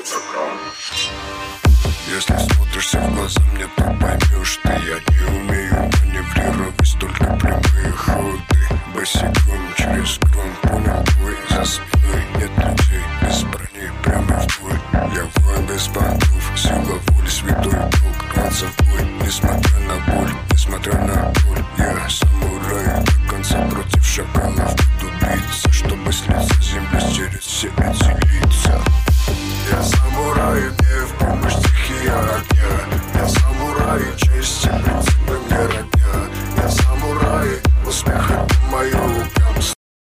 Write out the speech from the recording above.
Если смотришься в глаза мне, то поймешь, что я не умею маневрировать столько прямые ходы. Босиком через крон, понял твой, за спиной нет людей. Без брони, прямо в бой. Я воин без понтов, сила воли, святой долг над собой. Несмотря на боль, несмотря на